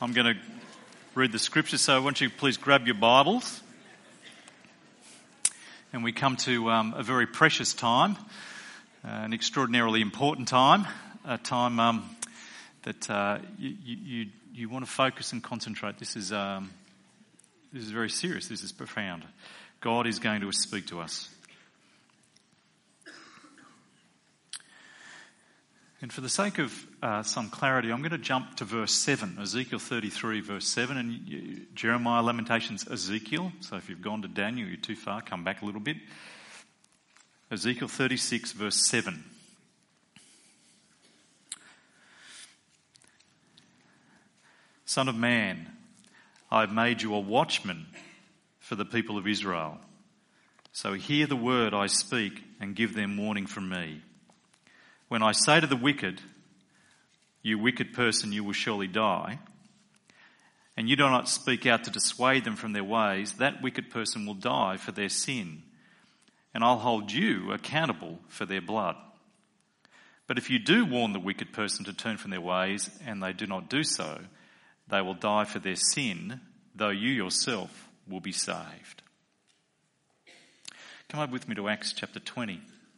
I'm going to read the scripture, so I want you to please grab your Bibles. And we come to a very precious time, an extraordinarily important time, a time that you want to focus and concentrate. This is very serious. This is profound. God is going to speak to us. And for the sake of some clarity, I'm going to jump to verse 7, Ezekiel 33, verse 7, and Jeremiah, Lamentations, Ezekiel. So if you've gone to Daniel, you're too far, come back a little bit. Ezekiel 36, verse 7. Son of man, I have made you a watchman for the people of Israel. So hear the word I speak and give them warning from me. When I say to the wicked, you wicked person, you will surely die, and you do not speak out to dissuade them from their ways, that wicked person will die for their sin, and I'll hold you accountable for their blood. But if you do warn the wicked person to turn from their ways, and they do not do so, they will die for their sin, though you yourself will be saved. Come up with me to Acts chapter 20.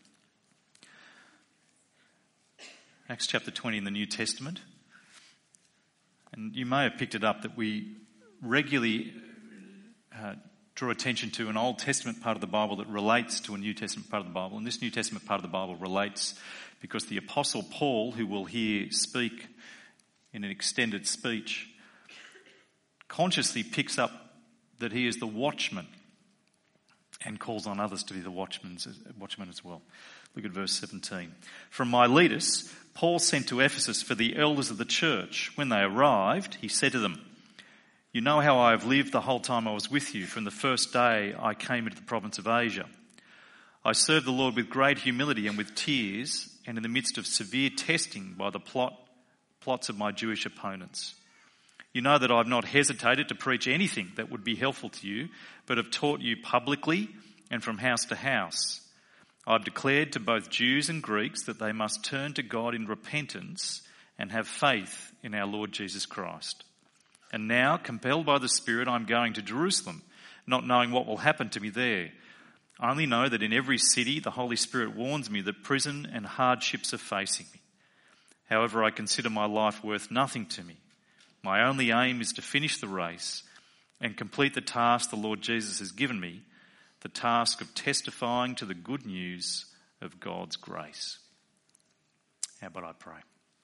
Acts chapter 20 in the New Testament. And you may have picked it up that we regularly draw attention to an Old Testament part of the Bible that relates to a New Testament part of the Bible. And this New Testament part of the Bible relates because the Apostle Paul, who we'll hear speak in an extended speech, consciously picks up that he is the watchman and calls on others to be the watchmen as well. Look at verse 17. From Miletus, Paul sent to Ephesus for the elders of the church. When they arrived, he said to them, "You know how I have lived the whole time I was with you, from the first day I came into the province of Asia. I served the Lord with great humility and with tears, and in the midst of severe testing by the plots of my Jewish opponents. You know that I have not hesitated to preach anything that would be helpful to you, but have taught you publicly and from house to house. I've declared to both Jews and Greeks that they must turn to God in repentance and have faith in our Lord Jesus Christ. And now, compelled by the Spirit, I'm going to Jerusalem, not knowing what will happen to me there. I only know that in every city the Holy Spirit warns me that prison and hardships are facing me. However, I consider my life worth nothing to me. My only aim is to finish the race and complete the task the Lord Jesus has given me, the task of testifying to the good news of God's grace." How about I pray?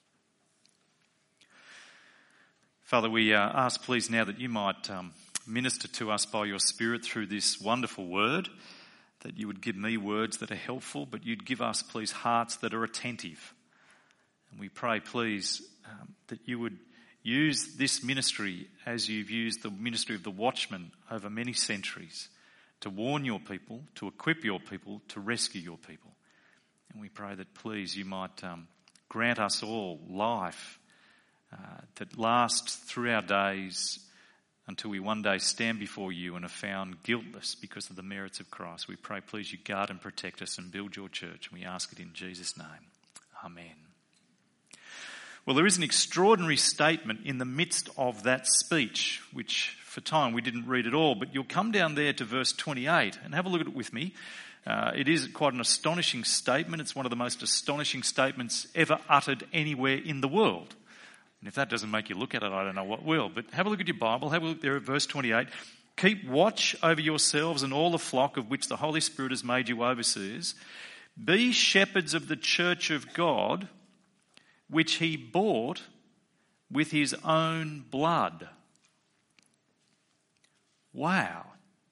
Father, we ask please now that you might minister to us by your Spirit through this wonderful word, that you would give me words that are helpful, but you'd give us please hearts that are attentive. And we pray please that you would use this ministry as you've used the ministry of the watchman over many centuries, to warn your people, to equip your people, to rescue your people. And we pray that please you might grant us all life that lasts through our days until we one day stand before you and are found guiltless because of the merits of Christ. We pray please you guard and protect us and build your church. And we ask it in Jesus' name. Amen. Well, there is an extraordinary statement in the midst of that speech, which for time we didn't read it all, but you'll come down there to verse 28 and have a look at it with me. It is quite an astonishing statement. It's one of the most astonishing statements ever uttered anywhere in the world. And if that doesn't make you look at it, I don't know what will. But have a look at your Bible. Have a look there at verse 28. "Keep watch over yourselves and all the flock of which the Holy Spirit has made you overseers. Be shepherds of the church of God, which he bought with his own blood." Wow.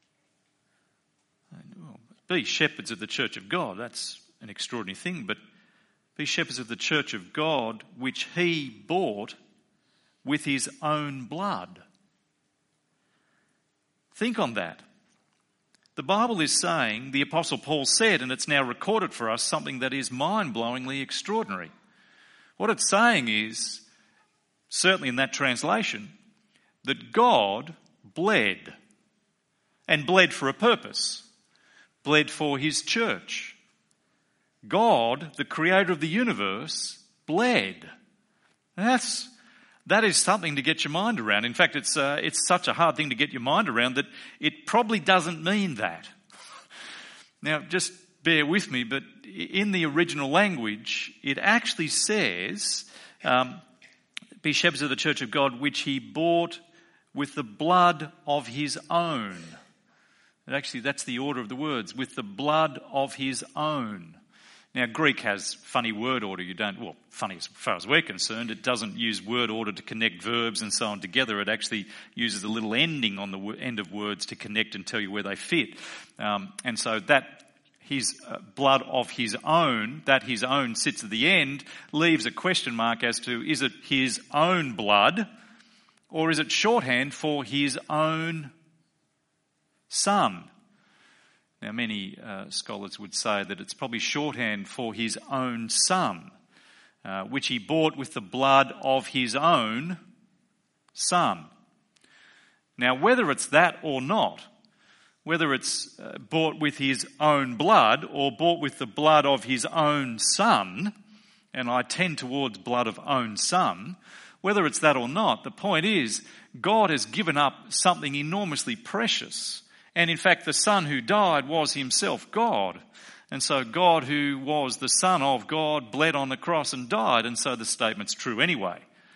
Be shepherds of the church of God. That's an extraordinary thing, but be shepherds of the church of God, which he bought with his own blood. Think on that. The Bible is saying, the Apostle Paul said, and it's now recorded for us, something that is mind-blowingly extraordinary. What it's saying is, certainly in that translation, that God bled, and bled for a purpose, bled for his church. God, the creator of the universe, bled. And that is something to get your mind around. In fact, it's such a hard thing to get your mind around that it probably doesn't mean that. Now, just bear with me, but in the original language, it actually says, be shepherds of the church of God, which he bought with the blood of his own. And actually, that's the order of the words, with the blood of his own. Now, Greek has funny word order. Funny as far as we're concerned. It doesn't use word order to connect verbs and so on together. It actually uses a little ending on the end of words to connect and tell you where they fit. And so that his blood of his own, that his own sits at the end, leaves a question mark as to, is it his own blood or is it shorthand for his own son? Now, many scholars would say that it's probably shorthand for his own son, which he bought with the blood of his own son. Now, whether it's that or not, whether it's bought with his own blood or bought with the blood of his own son, and I tend towards blood of own son, whether it's that or not, the point is God has given up something enormously precious. And in fact, the Son who died was himself God. And so God, who was the Son of God, bled on the cross and died. And so the statement's true anyway.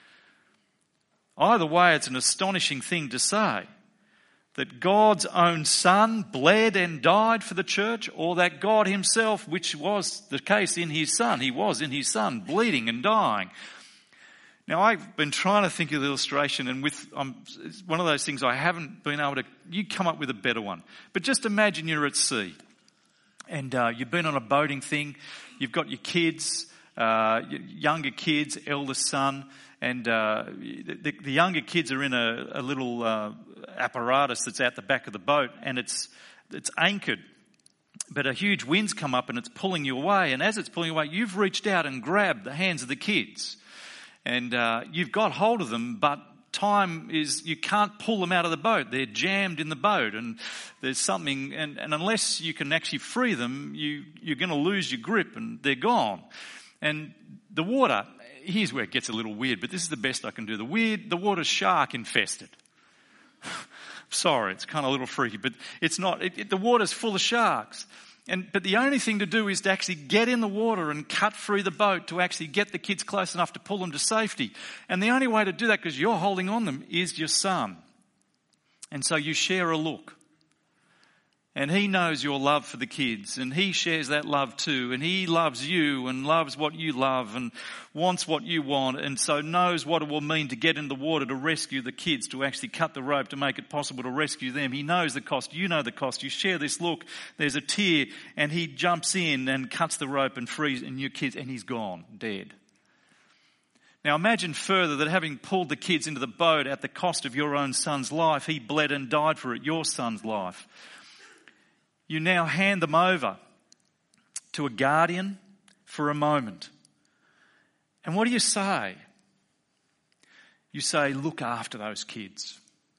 Either way, it's an astonishing thing to say that God's own Son bled and died for the church, or that God himself, which was the case in his Son, he was in his Son bleeding and dying. Now, I've been trying to think of the illustration, and it's one of those things I haven't been able to. You come up with a better one. But just imagine you're at sea, and you've been on a boating thing. You've got your kids, younger kids, eldest son, and the younger kids are in a little apparatus that's out the back of the boat, and it's anchored. But a huge wind's come up, and it's pulling you away. And as it's pulling you away, you've reached out and grabbed the hands of the kids. And you've got hold of them, but time is, you can't pull them out of the boat. They're jammed in the boat, and there's something, and unless you can actually free them, you're going to lose your grip and they're gone. And the water, here's where it gets a little weird, but this is the best I can do. The water's shark infested. Sorry, it's kind of a little freaky, but it's not. The water's full of sharks. But the only thing to do is to actually get in the water and cut through the boat to actually get the kids close enough to pull them to safety. And the only way to do that, because you're holding on them, is your son. And so you share a look. And he knows your love for the kids, and he shares that love too, and he loves you and loves what you love and wants what you want, and so knows what it will mean to get in the water to rescue the kids, to actually cut the rope to make it possible to rescue them. He knows the cost, you know the cost, you share this look, there's a tear, and he jumps in and cuts the rope and frees and your kids, and he's gone, dead. Now imagine further that having pulled the kids into the boat at the cost of your own son's life, he bled and died for it, your son's life. You now hand them over to a guardian for a moment. And what do you say? You say, look after those kids.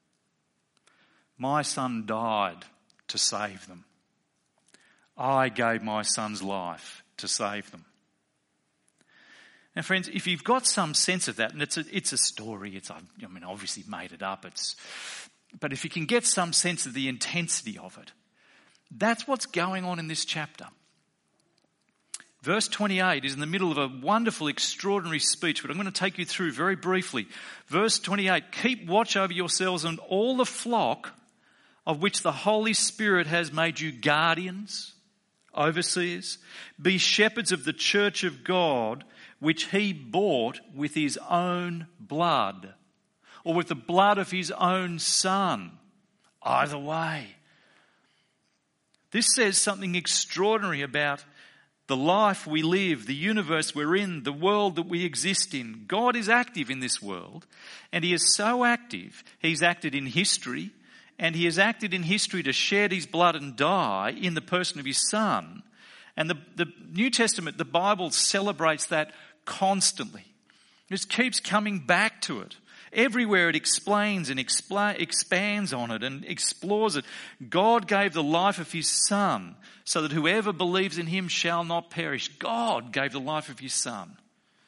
My son died to save them. I gave my son's life to save them. Now, friends, if you've got some sense of that, and it's a story, obviously made it up, but if you can get some sense of the intensity of it, that's what's going on in this chapter. Verse 28 is in the middle of a wonderful, extraordinary speech, but I'm going to take you through very briefly. Verse 28, keep watch over yourselves and all the flock of which the Holy Spirit has made you guardians, overseers. Be shepherds of the church of God, which he bought with his own blood, or with the blood of his own son. Either way. This says something extraordinary about the life we live, the universe we're in, the world that we exist in. God is active in this world, and he is so active. He's acted in history, and he has acted in history to shed his blood and die in the person of his Son. And the New Testament, the Bible, celebrates that constantly. It just keeps coming back to it. Everywhere it explains and expands on it and explores it. God gave the life of his Son so that whoever believes in him shall not perish. God gave the life of his Son.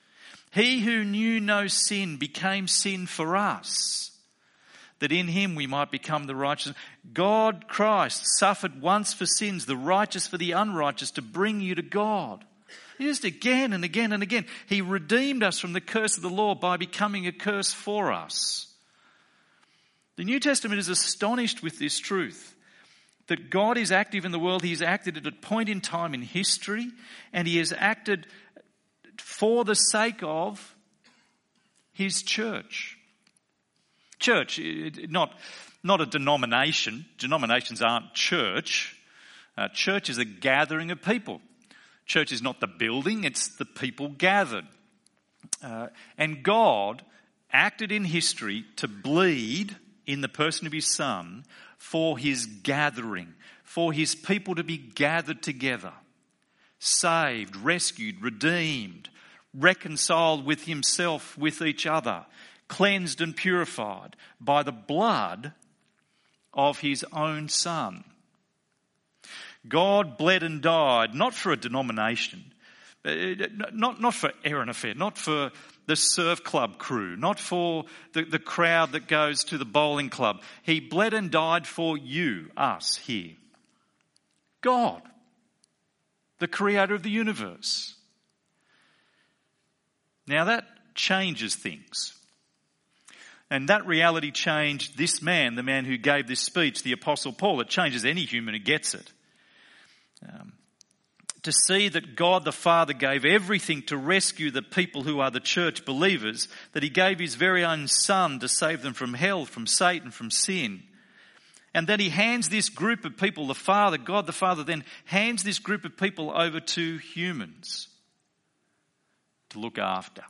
He who knew no sin became sin for us, that in him we might become the righteous. God, Christ, suffered once for sins, the righteous for the unrighteous, to bring you to God. Just again and again and again. He redeemed us from the curse of the law by becoming a curse for us. The New Testament is astonished with this truth, that God is active in the world. He has acted at a point in time in history, and he has acted for the sake of his church. Church, not a denomination. Denominations aren't church. Church is a gathering of people. Church is not the building, it's the people gathered. And God acted in history to bleed in the person of his Son for his gathering, for his people to be gathered together, saved, rescued, redeemed, reconciled with himself, with each other, cleansed and purified by the blood of his own Son. God bled and died, not for a denomination, not for Erin Affair, not for the surf club crew, not for the crowd that goes to the bowling club. He bled and died for you, us here. God, the creator of the universe. Now that changes things. And that reality changed this man, the man who gave this speech, the Apostle Paul. It changes any human who gets it. To see that God the Father gave everything to rescue the people who are the church believers, that he gave his very own Son to save them from hell, from Satan, from sin. And then he hands this group of people, God the Father then hands this group of people over to humans to look after,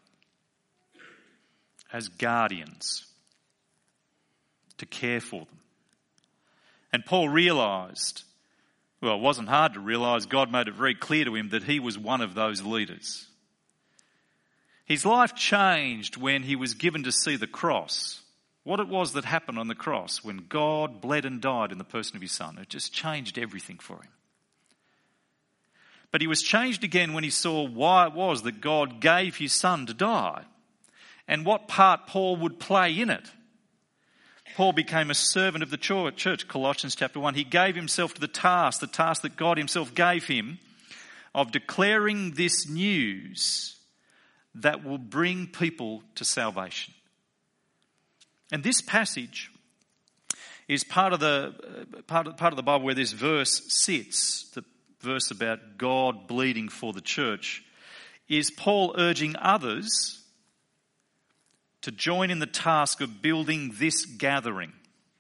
as guardians, to care for them. And Paul realised, well, it wasn't hard to realise, God made it very clear to him that he was one of those leaders. His life changed when he was given to see the cross, what it was that happened on the cross when God bled and died in the person of his Son. It just changed everything for him. But he was changed again when he saw why it was that God gave his Son to die and what part Paul would play in it. Paul became a servant of the church, Colossians chapter 1. He gave himself to the task that God himself gave him of declaring this news that will bring people to salvation. And this passage is part of the Bible where this verse sits, the verse about God bleeding for the church, is Paul urging others to join in the task of building this gathering,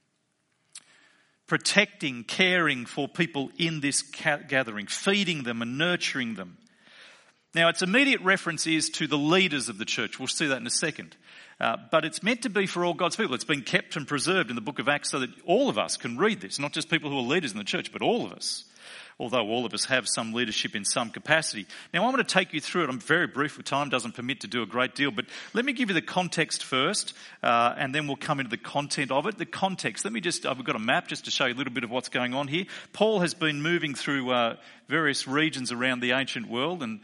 protecting, caring for people in this gathering, feeding them and nurturing them. Now, its immediate reference is to the leaders of the church. We'll see that in a second. But it's meant to be for all God's people. It's been kept and preserved in the book of Acts so that all of us can read this, not just people who are leaders in the church, but all of us. Although all of us have some leadership in some capacity. Now, I'm going to take you through it. I'm very brief. Time doesn't permit to do a great deal. But let me give you the context first, and then we'll come into the content of it. The context, we've got a map just to show you a little bit of what's going on here. Paul has been moving through various regions around the ancient world. And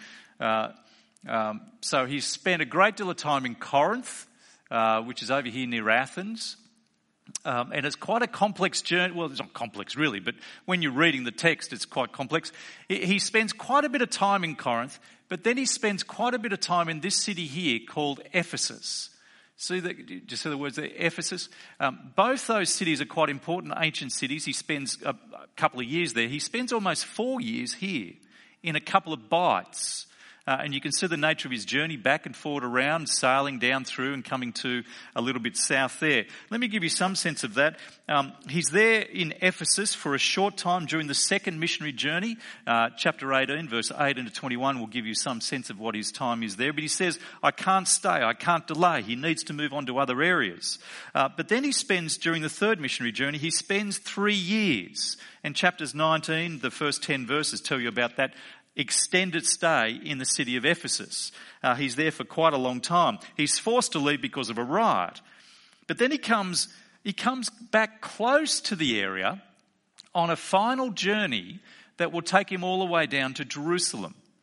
so he's spent a great deal of time in Corinth, which is over here near Athens. And it's quite a complex journey. Well, it's not complex really, but when you're reading the text, it's quite complex. He spends quite a bit of time in Corinth, but then he spends quite a bit of time in this city here called Ephesus. See the words there, Ephesus? Both those cities are quite important ancient cities. He spends a couple of years there. He spends almost 4 years here in a couple of bites. And you can see the nature of his journey back and forward around, sailing down through and coming to a little bit south there. Let me give you some sense of that. He's there in Ephesus for a short time during the second missionary journey. Chapter 18, verse 18 to 21 will give you some sense of what his time is there. But he says, I can't stay, I can't delay. He needs to move on to other areas. But then he spends, during the third missionary journey, he spends 3 years. And chapters 19, the first 10 verses tell you about that extended stay in the city of Ephesus. He's there for quite a long time. He's forced to leave because of a riot. But then he comes back close to the area on a final journey that will take him all the way down to Jerusalem.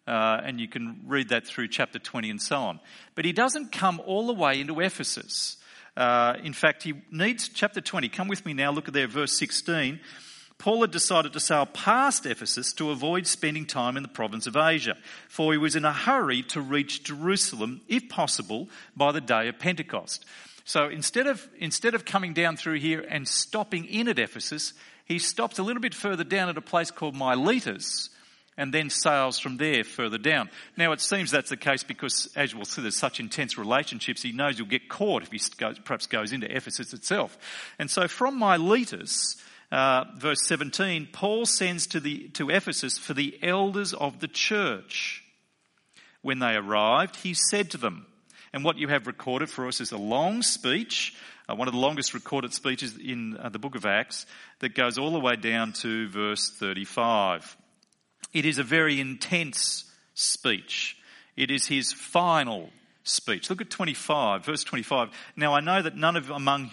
and you can read that through chapter 20 and so on. But he doesn't come all the way into Ephesus. In fact, he needs chapter 20. Come with me now, look at there, verse 16. Paul had decided to sail past Ephesus to avoid spending time in the province of Asia, for he was in a hurry to reach Jerusalem, if possible, by the day of Pentecost. So instead of coming down through here and stopping in at Ephesus, he stops a little bit further down at a place called Miletus, and then sails from there further down. Now, it seems that's the case because, as we'll see, there's such intense relationships, he knows he'll get caught if he perhaps goes into Ephesus itself. And so from Miletus, verse 17, Paul sends to Ephesus for the elders of the church. When they arrived, he said to them, and what you have recorded for us is a long speech, one of the longest recorded speeches in the book of Acts, that goes all the way down to verse 35. It is a very intense speech. It is his final speech. Look at 25, verse 25. Now I know that none of you among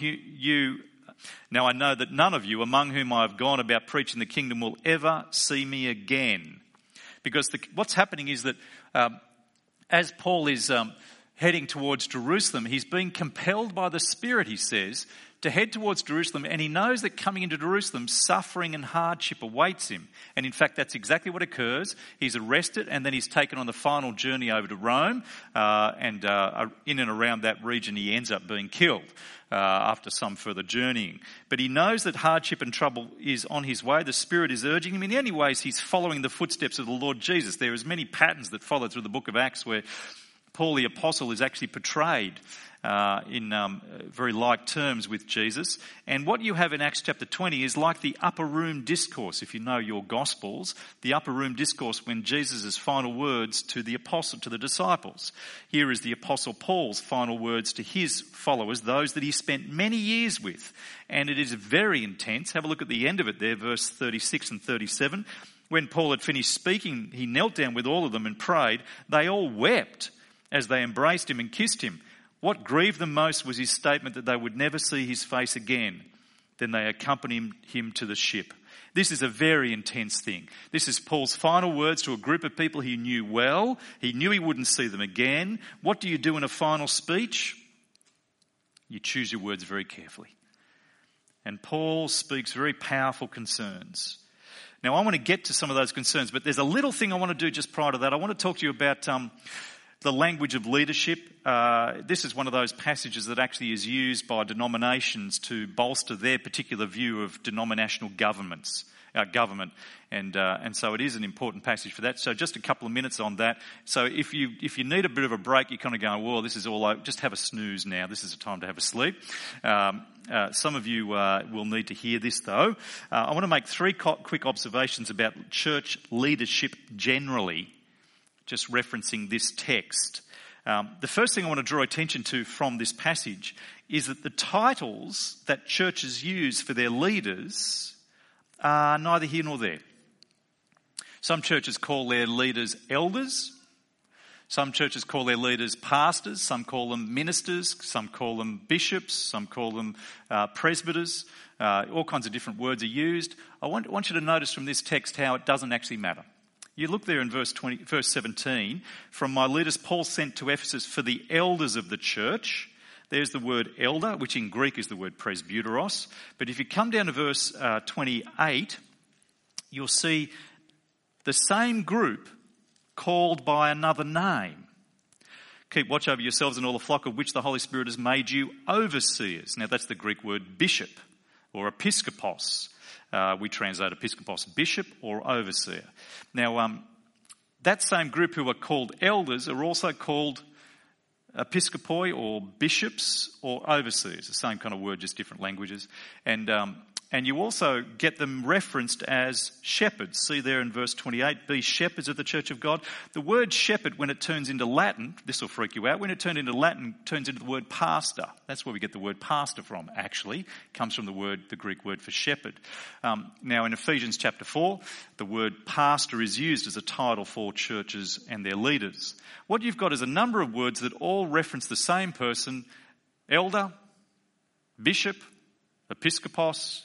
whom I have gone about preaching the kingdom will ever see me again. Because what's happening is that as Paul is heading towards Jerusalem, he's being compelled by the Spirit, he says, to head towards Jerusalem, and he knows that coming into Jerusalem, suffering and hardship awaits him. And in fact, that's exactly what occurs. He's arrested, and then he's taken on the final journey over to Rome, and in and around that region he ends up being killed after some further journeying. But he knows that hardship and trouble is on his way. The Spirit is urging him. In many ways, he's following the footsteps of the Lord Jesus. There is many patterns that follow through the book of Acts where Paul the Apostle is actually portrayed in very like terms with Jesus. And what you have in Acts chapter 20 is like the upper room discourse, if you know your Gospels, the upper room discourse when Jesus' final words to the apostle, to the disciples. Here is the Apostle Paul's final words to his followers, those that he spent many years with. And it is very intense. Have a look at the end of it there, verse 36 and 37. When Paul had finished speaking, he knelt down with all of them and prayed. They all wept as they embraced him and kissed him. What grieved them most was his statement that they would never see his face again. Then they accompanied him to the ship. This is a very intense thing. This is Paul's final words to a group of people he knew well. He knew he wouldn't see them again. What do you do in a final speech? You choose your words very carefully. And Paul speaks very powerful concerns. Now, I want to get to some of those concerns, but there's a little thing I want to do just prior to that. I want to talk to you about the language of leadership. This is one of those passages that actually is used by denominations to bolster their particular view of denominational government. And so it is an important passage for that. So just a couple of minutes on that. So if you need a bit of a break, you're kind of going, well, this is all over. Just have a snooze now. This is a time to have a sleep. Some of you will need to hear this, though. I want to make three quick observations about church leadership generally, just referencing this text. The first thing I want to draw attention to from this passage is that the titles that churches use for their leaders are neither here nor there. Some churches call their leaders elders. Some churches call their leaders pastors. Some call them ministers. Some call them bishops. Some call them presbyters. All kinds of different words are used. I want you to notice from this text how it doesn't actually matter. You look there in verse 17. From Miletus, Paul sent to Ephesus for the elders of the church. There's the word elder, which in Greek is the word presbyteros. But if you come down to verse 28, you'll see the same group called by another name. Keep watch over yourselves and all the flock of which the Holy Spirit has made you overseers. Now that's the Greek word bishop or episkopos. We translate episkopos, bishop or overseer. Now, that same group who are called elders are also called episkopoi or bishops or overseers. The same kind of word, just different languages. And you also get them referenced as shepherds. See there in verse 28, be shepherds of the church of God. The word shepherd, when it turns into Latin, this will freak you out, when it turns into Latin, turns into the word pastor. That's where we get the word pastor from, actually. It comes from the Greek word for shepherd. Now in Ephesians chapter 4, the word pastor is used as a title for churches and their leaders. What you've got is a number of words that all reference the same person: elder, bishop, episkopos,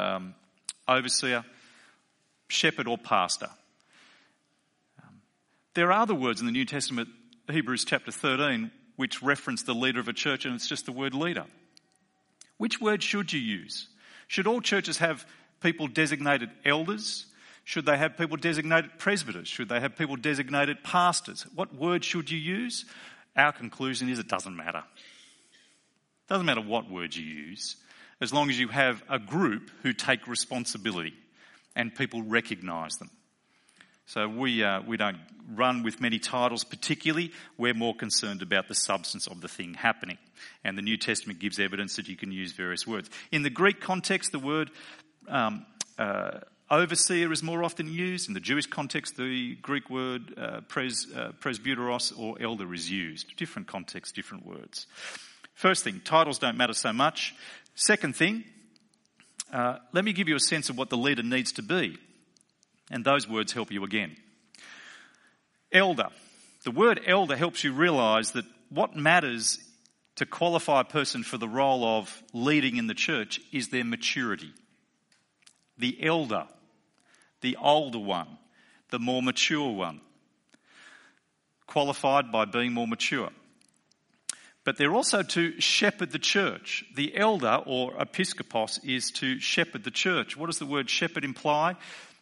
overseer, shepherd or pastor. There are other words in the New Testament, Hebrews chapter 13, which reference the leader of a church, and it's just the word leader. Which word should you use? Should all churches have people designated elders? Should they have people designated presbyters? Should they have people designated pastors? What word should you use? Our conclusion is it doesn't matter. It doesn't matter what word you use, as long as you have a group who take responsibility and people recognise them. So we don't run with many titles particularly. We're more concerned about the substance of the thing happening. And the New Testament gives evidence that you can use various words. In the Greek context, the word overseer is more often used. In the Jewish context, the Greek word presbyteros or elder is used. Different contexts, different words. First thing, titles don't matter so much. Second thing, let me give you a sense of what the leader needs to be. And those words help you again. Elder. The word elder helps you realise that what matters to qualify a person for the role of leading in the church is their maturity. The elder, the older one, the more mature one. Qualified by being more mature. But they're also to shepherd the church. The elder, or episkopos, is to shepherd the church. What does the word shepherd imply?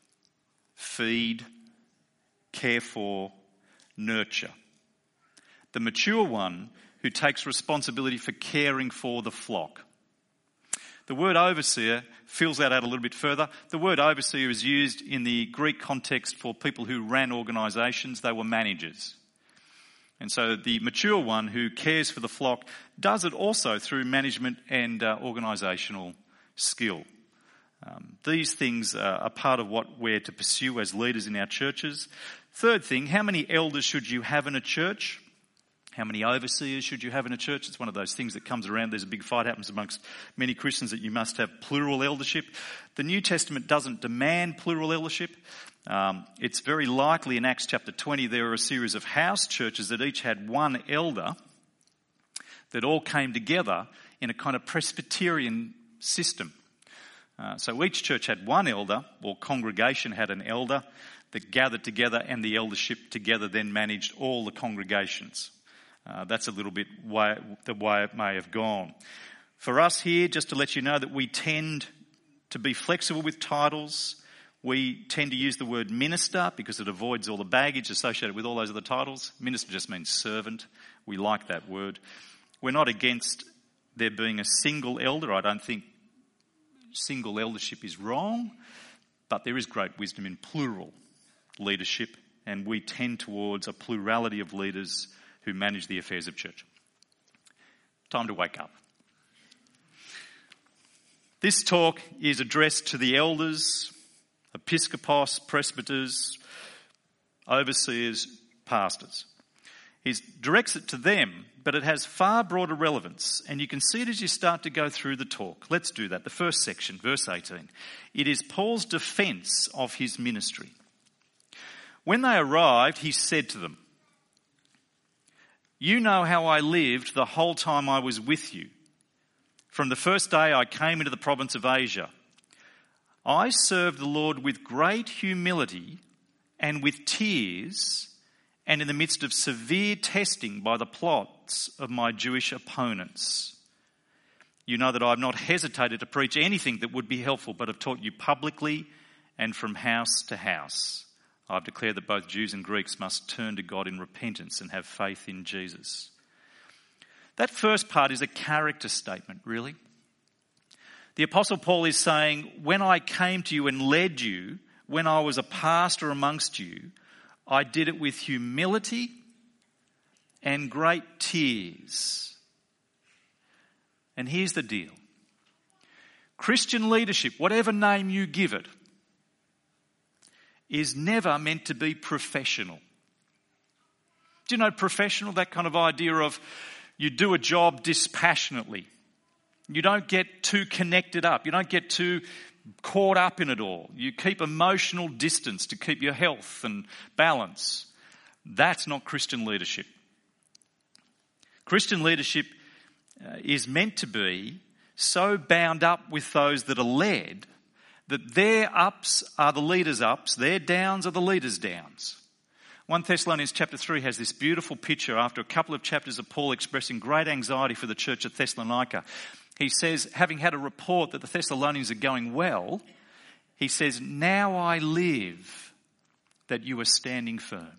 Feed, care for, nurture. The mature one who takes responsibility for caring for the flock. The word overseer fills that out a little bit further. The word overseer is used in the Greek context for people who ran organisations. They were managers. And so the mature one who cares for the flock does it also through management and organisational skill. These things are part of what we're to pursue as leaders in our churches. Third thing, how many elders should you have in a church? How many overseers should you have in a church? It's one of those things that comes around. There's a big fight happens amongst many Christians that you must have plural eldership. The New Testament doesn't demand plural eldership. It's very likely in Acts chapter 20 there are a series of house churches that each had one elder that all came together in a kind of Presbyterian system. So each church had one elder, or congregation had an elder that gathered together, and the eldership together then managed all the congregations. That's a little bit the way it may have gone. For us here, just to let you know that we tend to be flexible with titles. We tend to use the word minister because it avoids all the baggage associated with all those other titles. Minister just means servant. We like that word. We're not against there being a single elder. I don't think single eldership is wrong, but there is great wisdom in plural leadership, and we tend towards a plurality of leaders who manage the affairs of church. Time to wake up. This talk is addressed to the elders, episkopos, presbyters, overseers, pastors. He directs it to them, but it has far broader relevance, and you can see it as you start to go through the talk. Let's do that. The first section, verse 18. It is Paul's defence of his ministry. When they arrived, he said to them, "You know how I lived the whole time I was with you. From the first day I came into the province of Asia. I served the Lord with great humility and with tears, and in the midst of severe testing by the plots of my Jewish opponents. You know that I have not hesitated to preach anything that would be helpful, but have taught you publicly and from house to house. I have declared that both Jews and Greeks must turn to God in repentance and have faith in Jesus." That first part is a character statement, really. The Apostle Paul is saying, when I came to you and led you, when I was a pastor amongst you, I did it with humility and great tears. And here's the deal. Christian leadership, whatever name you give it, is never meant to be professional. Do you know professional? That kind of idea of you do a job dispassionately. You don't get too connected up. You don't get too caught up in it all. You keep emotional distance to keep your health and balance. That's not Christian leadership. Christian leadership is meant to be so bound up with those that are led that their ups are the leaders' ups, their downs are the leaders' downs. 1 Thessalonians chapter 3 has this beautiful picture after a couple of chapters of Paul expressing great anxiety for the church at Thessalonica. He says, having had a report that the Thessalonians are going well, he says, "Now I live that you are standing firm."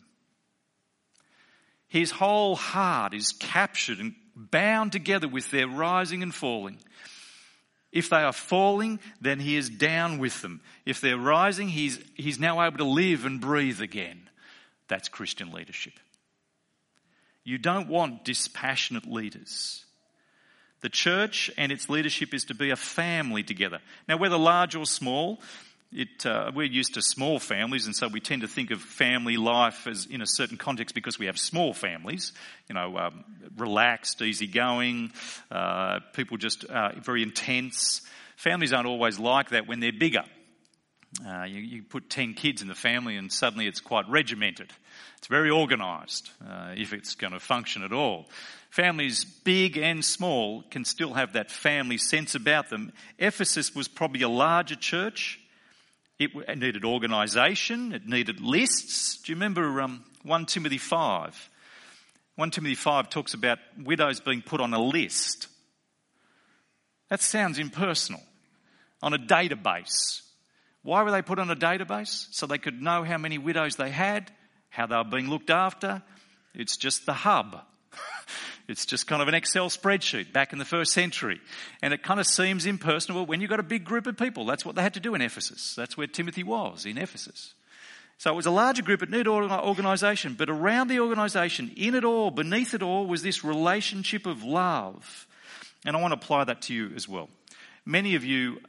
His whole heart is captured and bound together with their rising and falling. If they are falling, then he is down with them. If they're rising, he's now able to live and breathe again. That's Christian leadership. You don't want dispassionate leaders. The church and its leadership is to be a family together. Now, whether large or small, we're used to small families, and so we tend to think of family life as in a certain context because we have small families, relaxed, easygoing, people just very intense. Families aren't always like that when they're bigger. You put 10 kids in the family and suddenly it's quite regimented. It's very organised, if it's going to function at all. Families, big and small, can still have that family sense about them. Ephesus was probably a larger church. It needed organisation. It needed lists. Do you remember 1 Timothy 5? 1 Timothy 5 talks about widows being put on a list. That sounds impersonal. On a database. Why were they put on a database? So they could know how many widows they had, how they were being looked after. It's just the hub. It's just kind of an Excel spreadsheet back in the first century. And it kind of seems impersonal when you've got a big group of people. That's what they had to do in Ephesus. That's where Timothy was, in Ephesus. So it was a larger group. It needed organisation. But around the organisation, in it all, beneath it all, was this relationship of love. And I want to apply that to you as well. Many of you,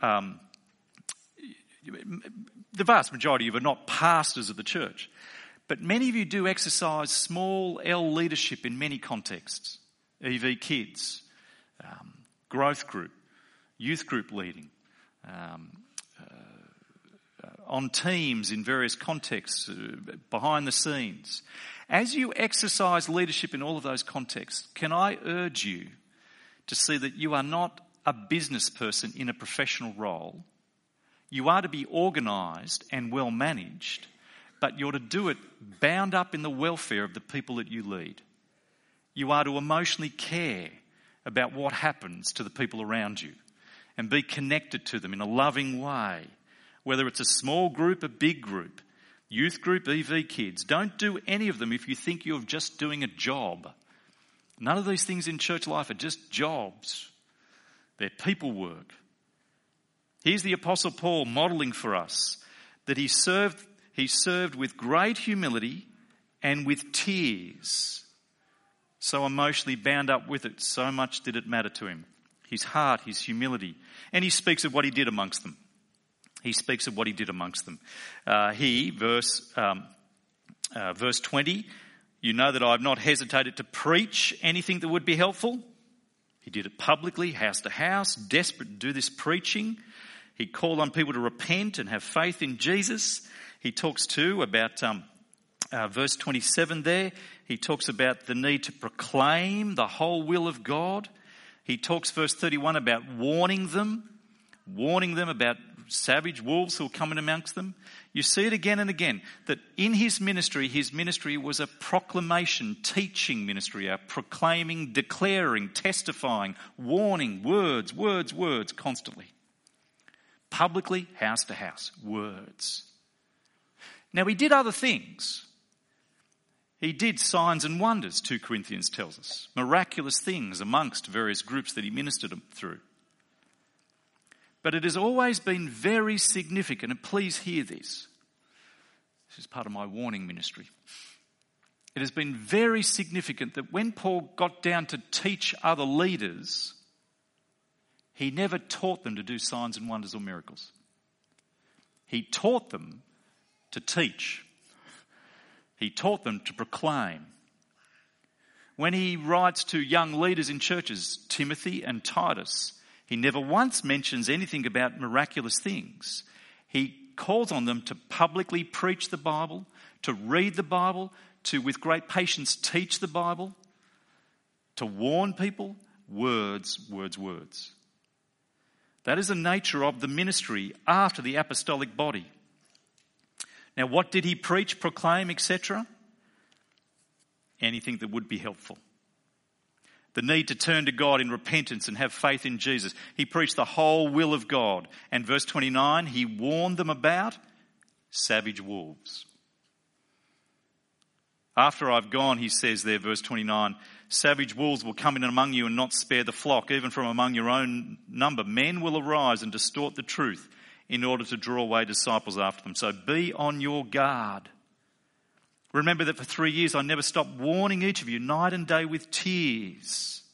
the vast majority of you are not pastors of the church. But many of you do exercise small L leadership in many contexts. EV Kids, growth group, youth group leading, on teams in various contexts, behind the scenes. As you exercise leadership in all of those contexts, can I urge you to see that you are not a business person in a professional role. You are to be organised and well managed, but you're to do it bound up in the welfare of the people that you lead. You are to emotionally care about what happens to the people around you and be connected to them in a loving way, whether it's a small group, a big group, youth group, EV Kids. Don't do any of them if you think you're just doing a job. None of these things in church life are just jobs. They're people work. Here's the Apostle Paul modelling for us that he served with great humility and with tears. So emotionally bound up with it, so much did it matter to him. His heart, his humility. And he speaks of what he did amongst them. Verse 20, you know that I have not hesitated to preach anything that would be helpful. He did it publicly, house to house, desperate to do this preaching. He called on people to repent and have faith in Jesus. He talks too about verse 27 there. He talks about the need to proclaim the whole will of God. He talks, verse 31, about warning them about savage wolves who will come in amongst them. You see it again and again, that in his ministry was a proclamation, teaching ministry, a proclaiming, declaring, testifying, warning, words constantly. Publicly, house to house, words. Now he did other things. He did signs and wonders, 2 Corinthians tells us. Miraculous things amongst various groups that he ministered through. But it has always been very significant, and please hear this. This is part of my warning ministry. It has been very significant that when Paul got down to teach other leaders, he never taught them to do signs and wonders or miracles. He taught them to teach. He taught them to proclaim. When he writes to young leaders in churches, Timothy and Titus, he never once mentions anything about miraculous things. He calls on them to publicly preach the Bible, to read the Bible, to, with great patience, teach the Bible, to warn people, words. That is the nature of the ministry after the apostolic body. Now, what did he preach, proclaim, etc.? anything that would be helpful. The need to turn to God in repentance and have faith in Jesus. He preached the whole will of God. And verse 29, he warned them about savage wolves. After I've gone, he says there, verse 29, savage wolves will come in among you and not spare the flock. Even from among your own number, men will arise and distort the truth in order to draw away disciples after them. So be on your guard. Remember that for 3 years I never stopped warning each of you night and day with tears.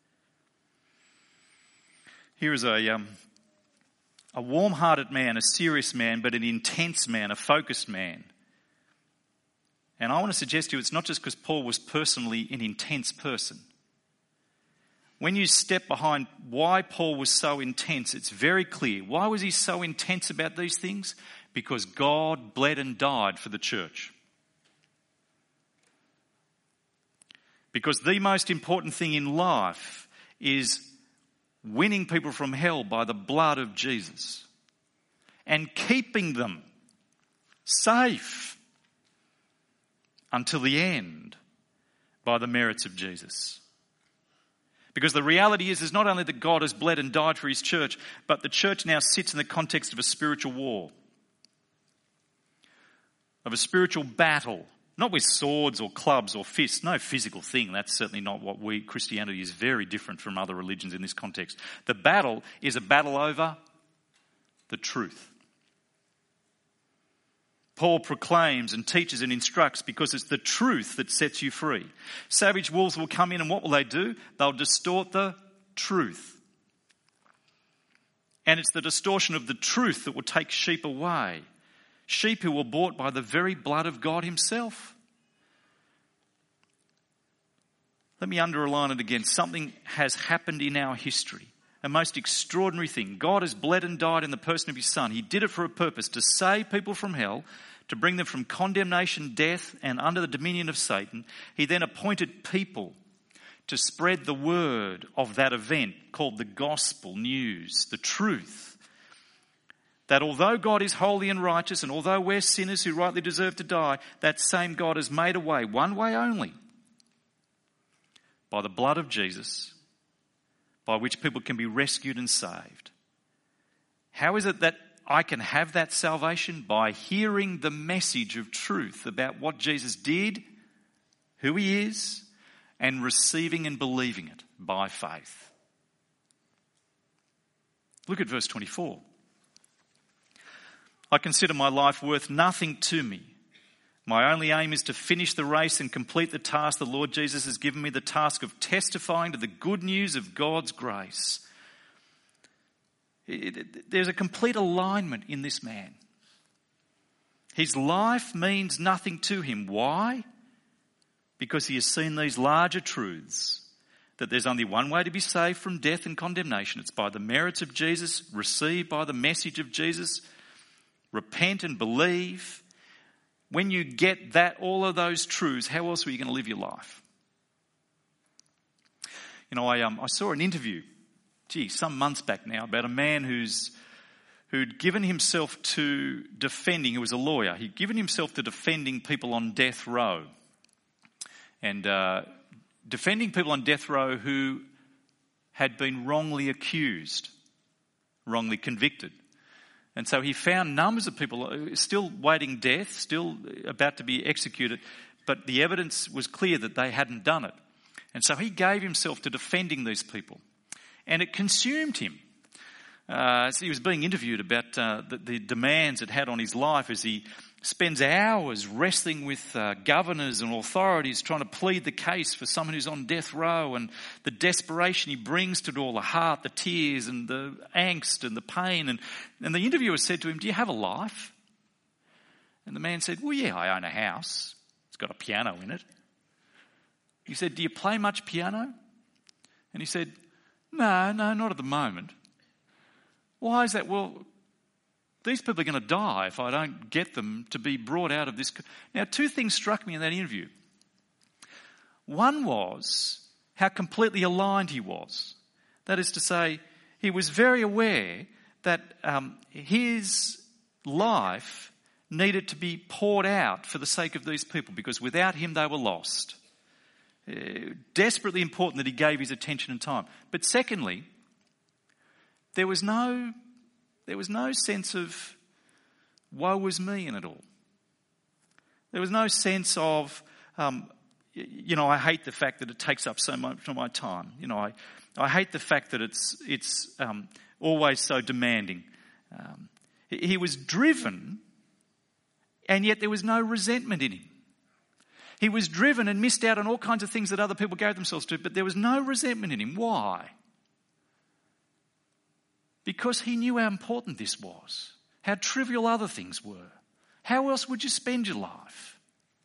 Here is a warm-hearted man, a serious man, but an intense man, a focused man. And I want to suggest to you it's not just because Paul was personally an intense person. When you step behind why Paul was so intense, it's very clear. Why was he so intense about these things? Because God bled and died for the church. Because the most important thing in life is winning people from hell by the blood of Jesus and keeping them safe until the end by the merits of Jesus. Because the reality is not only that God has bled and died for his church, but the church now sits in the context of a spiritual war, of a spiritual battle. Not with swords or clubs or fists, no physical thing. That's certainly not what Christianity is very different from other religions in this context. The battle is a battle over the truth. Paul proclaims and teaches and instructs because it's the truth that sets you free. Savage wolves will come in and what will they do? They'll distort the truth. And it's the distortion of the truth that will take sheep away. Sheep who were bought by the very blood of God himself. Let me underline it again. Something has happened in our history. A most extraordinary thing. God has bled and died in the person of his Son. He did it for a purpose, to save people from hell, to bring them from condemnation, death, and under the dominion of Satan. He then appointed people to spread the word of that event called the gospel news, the truth. That although God is holy and righteous, and although we're sinners who rightly deserve to die, that same God has made a way, one way only, by the blood of Jesus, by which people can be rescued and saved. How is it that I can have that salvation? By hearing the message of truth about what Jesus did, who he is, and receiving and believing it by faith. Look at verse 24. I consider my life worth nothing to me. My only aim is to finish the race and complete the task the Lord Jesus has given me, the task of testifying to the good news of God's grace. There's a complete alignment in this man. His life means nothing to him. Why? Because he has seen these larger truths, that there's only one way to be saved from death and condemnation. It's by the merits of Jesus, received by the message of Jesus. Repent and believe. When you get that, all of those truths, how else are you going to live your life? You know, I saw an interview, some months back now, about a man who'd given himself to defending, he was a lawyer, he'd given himself to defending people on death row. And defending people on death row who had been wrongly accused, wrongly convicted. And so he found numbers of people still waiting death, still about to be executed, but the evidence was clear that they hadn't done it. And so he gave himself to defending these people. And it consumed him. As he was being interviewed about the demands it had on his life, as he spends hours wrestling with governors and authorities trying to plead the case for someone who's on death row, and the desperation he brings to it all, the heart, the tears and the angst and the pain. And the interviewer said to him, "Do you have a life?" And the man said, "Well, yeah, I own a house. It's got a piano in it." He said, "Do you play much piano?" And he said, No, not at the moment." "Why is that?" "Well, these people are going to die if I don't get them to be brought out of this." Now, two things struck me in that interview. One was how completely aligned he was. That is to say, he was very aware that his life needed to be poured out for the sake of these people, because without him they were lost. Desperately important that he gave his attention and time. But secondly, there was no sense of woe is me in it all. There was no sense of, I hate the fact that it takes up so much of my time. I hate the fact that it's always so demanding. He was driven, and yet there was no resentment in him. He was driven and missed out on all kinds of things that other people gave themselves to, but there was no resentment in him. Why? Because he knew how important this was, how trivial other things were. How else would you spend your life?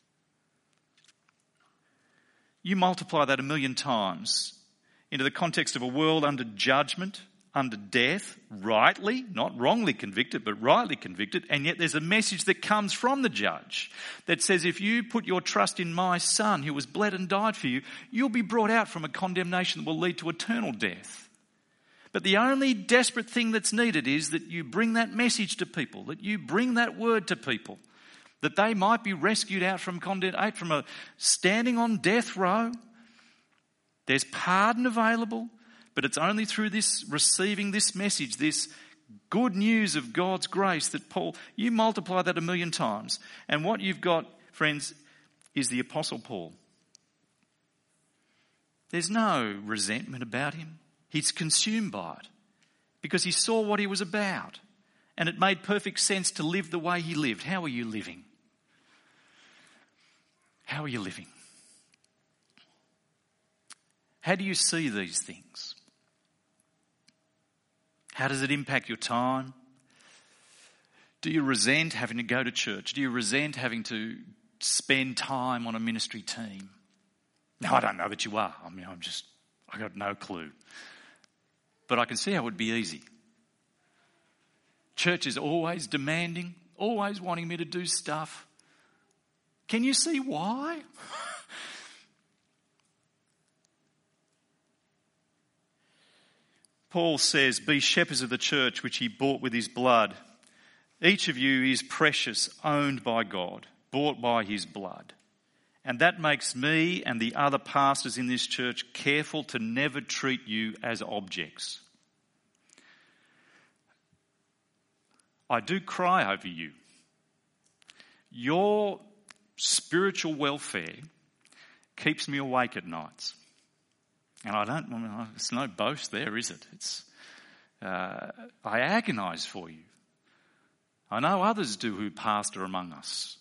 You multiply that 1,000,000 times into the context of a world under judgment, under death, rightly, not wrongly convicted, but rightly convicted, and yet there's a message that comes from the judge that says if you put your trust in my son who was bled and died for you, you'll be brought out from a condemnation that will lead to eternal death. But the only desperate thing that's needed is that you bring that message to people, that you bring that word to people, that they might be rescued out from from a standing on death row. There's pardon available, but it's only through this receiving this message, this good news of God's grace that you multiply that 1,000,000 times. And what you've got, friends, is the Apostle Paul. There's no resentment about him. He's consumed by it because he saw what he was about and it made perfect sense to live the way he lived. How are you living? How are you living? How do you see these things? How does it impact your time? Do you resent having to go to church? Do you resent having to spend time on a ministry team? No, I don't know that you are. I got no clue. But I can see how it would be easy. Church is always demanding, always wanting me to do stuff. Can you see why? Paul says, be shepherds of the church which he bought with his blood. Each of you is precious, owned by God, bought by his blood. And that makes me and the other pastors in this church careful to never treat you as objects. I do cry over you. Your spiritual welfare keeps me awake at nights. And it's no boast there, is it? I agonise for you. I know others do who pastor among us.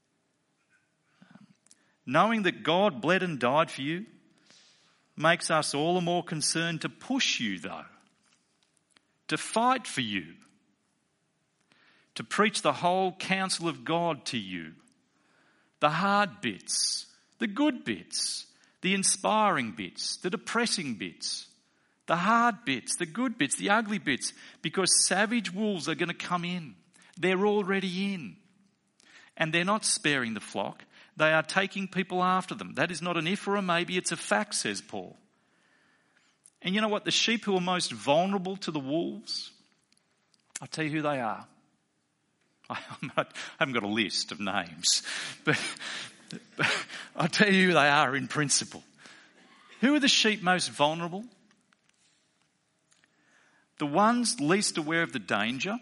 Knowing that God bled and died for you makes us all the more concerned to push you, though, to fight for you, to preach the whole counsel of God to you, the hard bits, the good bits, the inspiring bits, the depressing bits, the hard bits, the good bits, the ugly bits, because savage wolves are going to come in. They're already in. And they're not sparing the flock. They are taking people after them. That is not an if or a maybe, it's a fact, says Paul. And you know what? The sheep who are most vulnerable to the wolves, I'll tell you who they are. I haven't got a list of names, but I'll tell you who they are in principle. Who are the sheep most vulnerable? The ones least aware of the danger.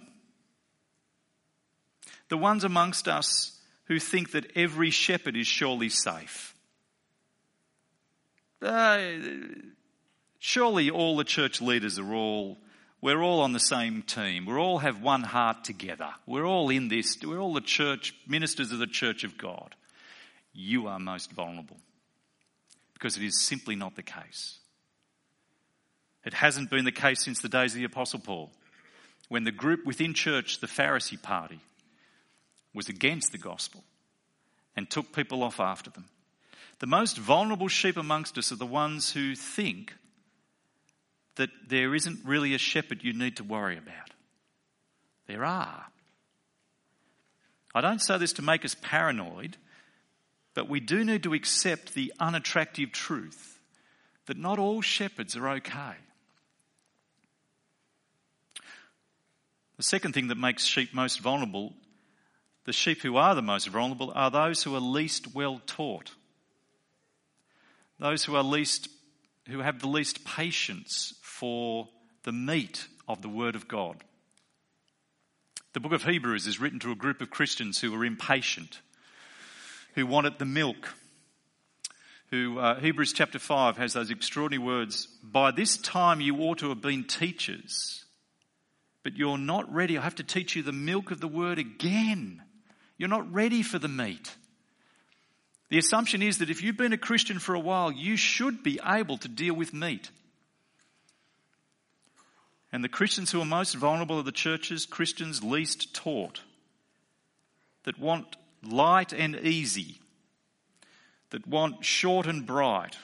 The ones amongst us who think that every shepherd is surely safe. Surely all the church leaders we're all on the same team. We all have one heart together. We're all in this. We're all the church, ministers of the church of God. You are most vulnerable because it is simply not the case. It hasn't been the case since the days of the Apostle Paul, when the group within church, the Pharisee party, was against the gospel and took people off after them. The most vulnerable sheep amongst us are the ones who think that there isn't really a shepherd you need to worry about. There are. I don't say this to make us paranoid, but we do need to accept the unattractive truth that not all shepherds are okay. The second thing that makes sheep most vulnerable, the sheep who are the most vulnerable, are those who are least well taught. those who have the least patience for the meat of the Word of God. The book of Hebrews is written to a group of Christians who are impatient, who wanted the milk. Hebrews chapter 5 has those extraordinary words, "By this time you ought to have been teachers, but you're not ready. I have to teach you the milk of the Word again. You're not ready for the meat." The assumption is that if you've been a Christian for a while, you should be able to deal with meat. And the Christians who are most vulnerable are the churches, Christians least taught, that want light and easy, that want short and bright,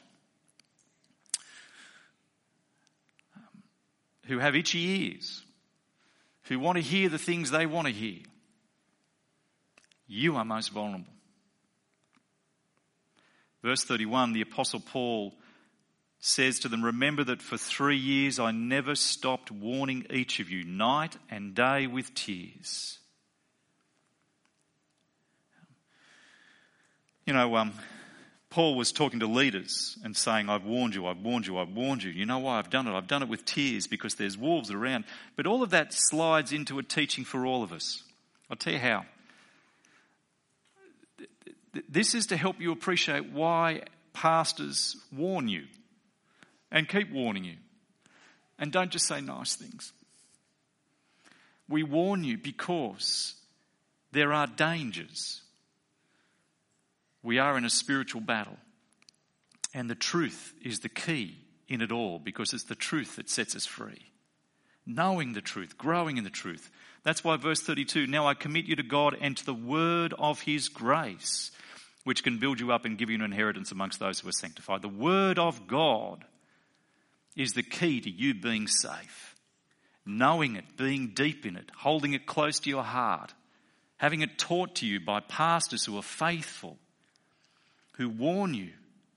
who have itchy ears, who want to hear the things they want to hear. You are most vulnerable. Verse 31, the Apostle Paul says to them, "Remember that for 3 years I never stopped warning each of you night and day with tears." Paul was talking to leaders and saying, "I've warned you, I've warned you, I've warned you. You know why I've done it? I've done it with tears because there's wolves around." But all of that slides into a teaching for all of us. I'll tell you how. This is to help you appreciate why pastors warn you and keep warning you. And don't just say nice things. We warn you because there are dangers. We are in a spiritual battle. And the truth is the key in it all, because it's the truth that sets us free. Knowing the truth, growing in the truth. That's why verse 32, "Now I commit you to God and to the word of his grace, which can build you up and give you an inheritance amongst those who are sanctified." The word of God is the key to you being safe. Knowing it, being deep in it, holding it close to your heart, having it taught to you by pastors who are faithful, who warn you.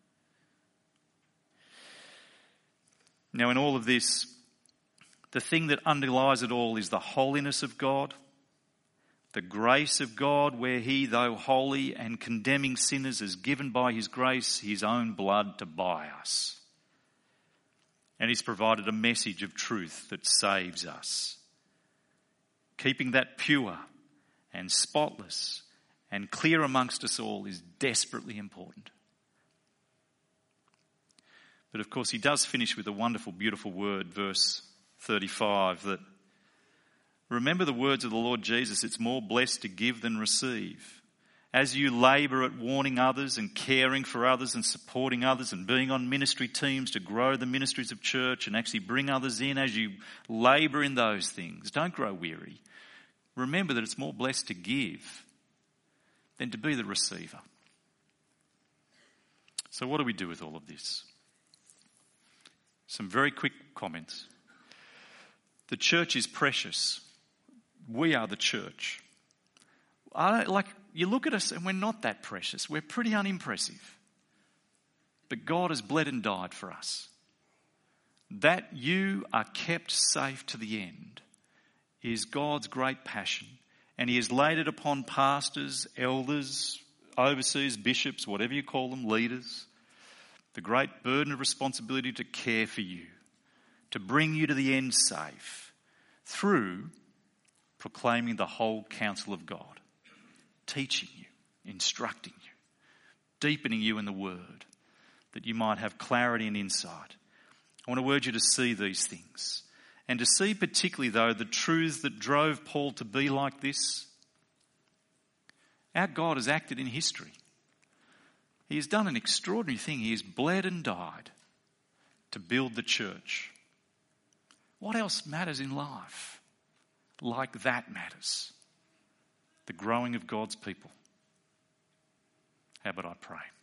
Now in all of this, the thing that underlies it all is the holiness of God, the grace of God, where he, though holy and condemning sinners, has given by his grace his own blood to buy us. And he's provided a message of truth that saves us. Keeping that pure and spotless and clear amongst us all is desperately important. But of course he does finish with a wonderful, beautiful word, verse 35, that remember the words of the Lord Jesus, "It's more blessed to give than receive." As you labour at warning others and caring for others and supporting others and being on ministry teams to grow the ministries of church and actually bring others in, as you labour in those things, don't grow weary. Remember that it's more blessed to give than to be the receiver. So what do we do with all of this? Some very quick comments. The church is precious. We are the church. You look at us and we're not that precious. We're pretty unimpressive. But God has bled and died for us. That you are kept safe to the end is God's great passion. And he has laid it upon pastors, elders, overseers, bishops, whatever you call them, leaders. The great burden of responsibility to care for you, to bring you to the end safe through proclaiming the whole counsel of God, teaching you, instructing you, deepening you in the word, that you might have clarity and insight. I want to urge you to see these things, and to see particularly, though, the truths that drove Paul to be like this. Our God has acted in history. He has done an extraordinary thing. He has bled and died to build the church. What else matters in life? Like that matters. The growing of God's people. How about I pray?